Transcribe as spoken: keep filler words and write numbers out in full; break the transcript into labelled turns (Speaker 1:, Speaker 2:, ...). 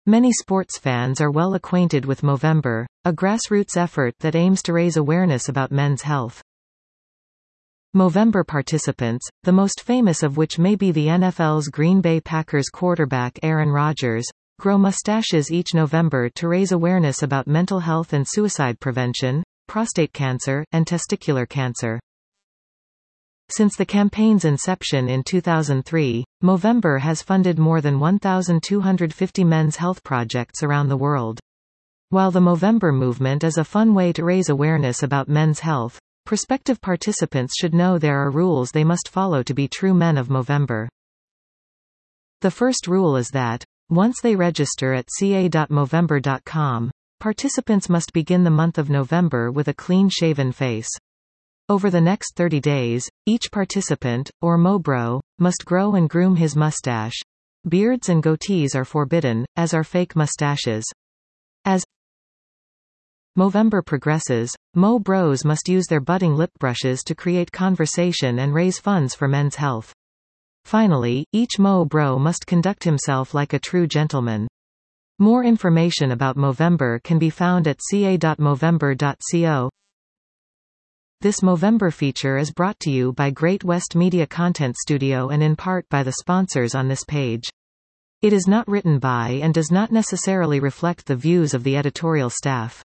Speaker 1: Many sports fans are well acquainted with Movember, a grassroots effort that aims to raise awareness about men's health. Movember participants, the most famous of which may be the N F L's Green Bay Packers quarterback Aaron Rodgers, grow mustaches each November to raise awareness about mental health and suicide prevention, prostate cancer, and testicular cancer. Since the campaign's inception in two thousand three, Movember has funded more than one thousand two hundred fifty men's health projects around the world. While the Movember movement is a fun way to raise awareness about men's health, prospective participants should know there are rules they must follow to be true men of Movember. The first rule is that, once they register at c a dot movember dot com, participants must begin the month of November with a clean-shaven face. Over the next thirty days, each participant, or Mobro, must grow and groom his mustache. Beards and goatees are forbidden, as are fake mustaches. As Movember progresses, Mo Bros must use their budding lip brushes to create conversation and raise funds for men's health. Finally, each Mo Bro must conduct himself like a true gentleman. More information about Movember can be found at c a dot movember dot co. This Movember feature is brought to you by Great West Media Content Studio and in part by the sponsors on this page. It is not written by and does not necessarily reflect the views of the editorial staff.